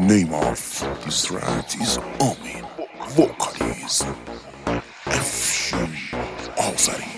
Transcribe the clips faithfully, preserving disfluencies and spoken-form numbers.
name of this track is Amin. Vocal is Afshin Azari.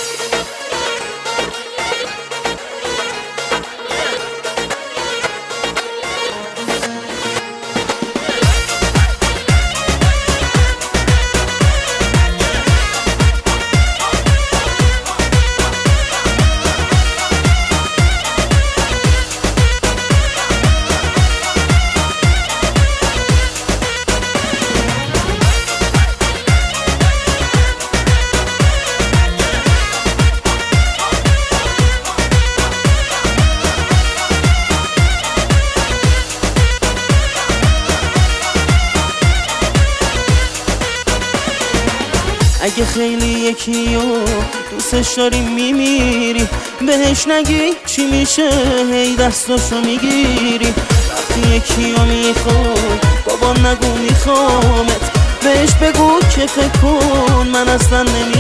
اگه خیلی یکی رو دوستش داری میمیری، بهش نگی چی میشه هی دستاشو میگیری. وقتی یکی رو میخوای بابا نگو میخوامت، بهش بگو که فکر کن من اصلا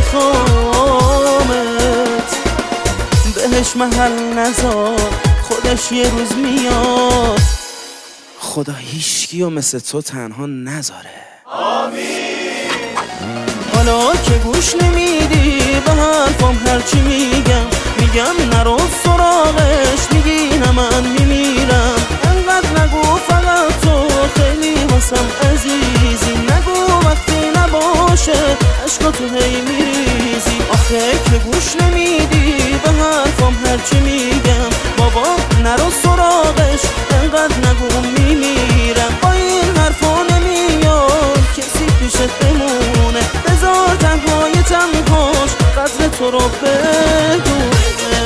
نمیخوامت. بهش محل نذار خودش یه روز میاد، خدا هیچکی رو مثل تو تنها نذاره. آمین. حالا که گوش نمیدی به حرفم هرچی میگم، میگم نرو سراغش، میگی نه من میمیرم. انقدر نگو فقط تو خیلی واسم عزیزی، نگو وقتی نباشه عشقاتو هی میریزی. آخه که گوش نمیدی به حرفم هرچی میگم، بابا نرو سراغش، انقدر نگو میمیرم. با این حرفا نمیاد کسی پیشت بمونه، بذار تنهای تنهاش قدر تو رو بدونه.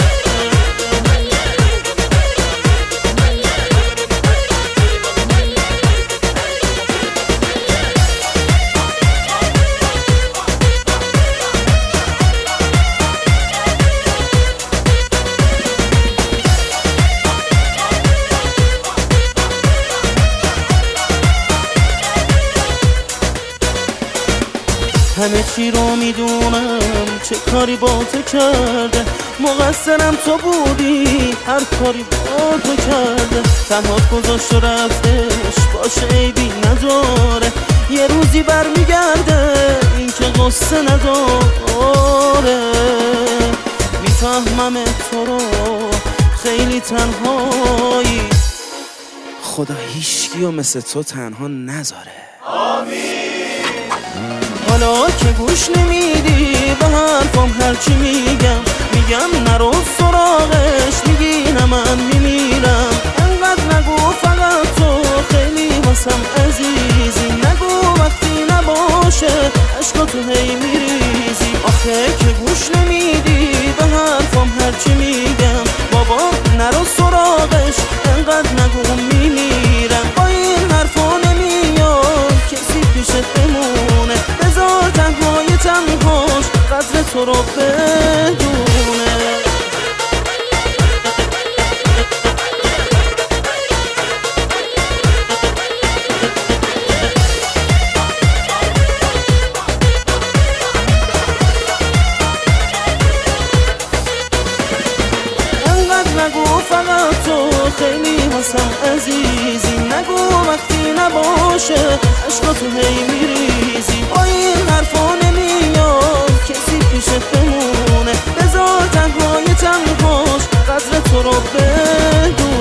همه چی رو میدونم چه کاری با تو کرده، مقصرم تو بودی هر کاری با تو کرده. تنهات گذاشت و رفتش باشه عیبی نداره، یه روزی برمیگرده این که قصه نداره. میفهمم تو رو خیلی تنهایی، خدا هیچکی رو مثل تو تنها نذاره. آمین. حالا که گوش نمیدی به حرفم هرچی میگم، میگم نرو سراغش، میگی نه من میمیرم. انقدر نگو فقط تو خیلی واسم عزیزی، نگو وقتی نباشه عشقاتو هی میریزی. آخه که گوش نمیدی به حرفم هرچی میگم، بابا نرو سراغش، انقدر نگو میمیرم. با این حرفا نمیاد کسی پیشت بمونه، بذار تنهای تنهاش قدر تو رو بدونه. انقدر نگو فقط تو خیلی واسم عزیزی، نگو وقتی نباشه عشقاتو هی میریزی. با این حرفا نمیاد کسی پیشت بمونه، بذار تنهای تنهاش قدر تو رو بدونه.